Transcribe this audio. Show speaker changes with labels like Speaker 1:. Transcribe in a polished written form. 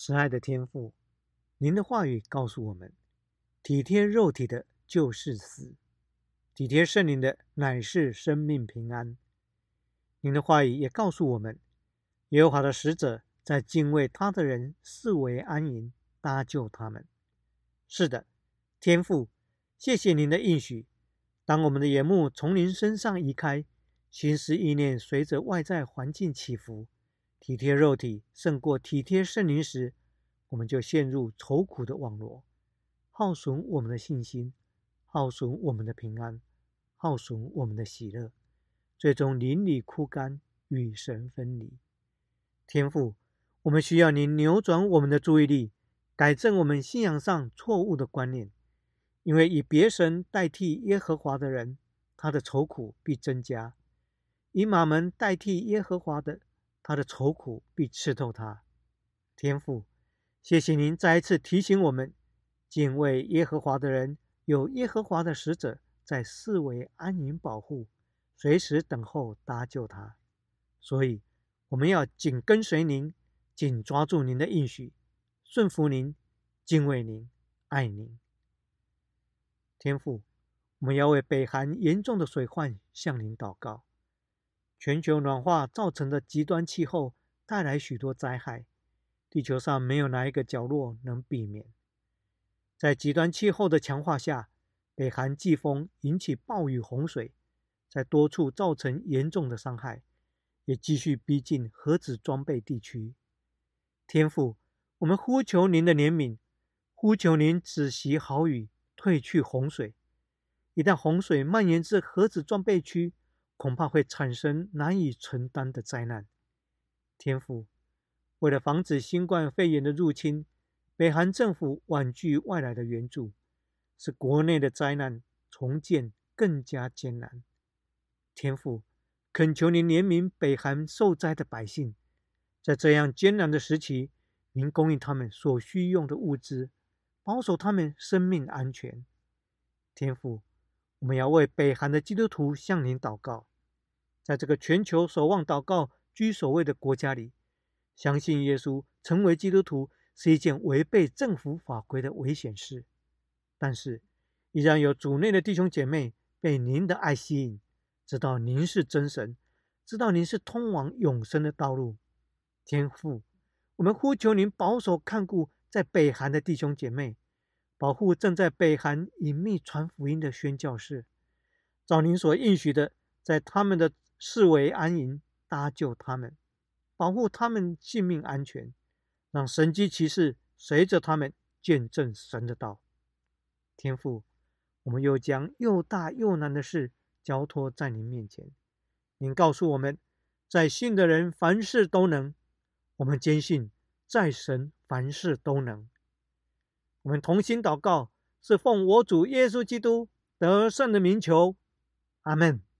Speaker 1: 慈爱的天父，您的话语告诉我们，体贴肉体的就是死，体贴圣灵的乃是生命平安。您的话语也告诉我们，耶和华的使者在敬畏他的人四围安营，搭救他们。是的，天父，谢谢您的应许。当我们的眼目从您身上移开，心思意念随着外在环境起伏，体贴肉体胜过体贴圣灵时，我们就陷入愁苦的网罗，耗损我们的信心，耗损我们的平安，耗损我们的喜乐，最终邻里枯干，与神分离。天父，我们需要您扭转我们的注意力，改正我们信仰上错误的观念，因为以别神代替耶和华的人，他的愁苦必增加；以马门代替耶和华的，他的愁苦必刺透他。天父，谢谢您再一次提醒我们，敬畏耶和华的人有耶和华的使者在四围安营保护，随时等候搭救他。所以我们要紧跟随您，紧抓住您的应许，顺服您，敬畏您，爱您。天父，我们要为北韩严重的水患向您祷告。全球暖化造成的极端气候带来许多灾害，地球上没有哪一个角落能避免。在极端气候的强化下，北韩季风引起暴雨洪水，在多处造成严重的伤害，也继续逼近核子装备地区。天父，我们呼求您的怜悯，呼求您止息豪雨，退去洪水。一旦洪水蔓延至核子装备区，恐怕会产生难以承担的灾难。天父，为了防止新冠肺炎的入侵，北韩政府婉拒外来的援助，使国内的灾难重建更加艰难。天父，恳求您怜悯北韩受灾的百姓，在这样艰难的时期，您供应他们所需用的物资，保守他们生命安全。天父，我们要为北韩的基督徒向您祷告。在这个全球守望祷告居首位的国家里，相信耶稣成为基督徒是一件违背政府法规的危险事，但是依然有主内的弟兄姐妹被您的爱吸引，知道您是真神，知道您是通往永生的道路。天父，我们呼求您保守看顾在北韩的弟兄姐妹，保护正在北韩隐秘传福音的宣教士，照您所应许的，在他们的四围安营，搭救他们，保护他们性命安全，让神迹奇事随着他们见证神的道。天父，我们又将又大又难的事交托在您面前。您告诉我们，在信的人凡事都能，我们坚信在神凡事都能。我们同心祷告，是奉我主耶稣基督得胜的名求，阿们。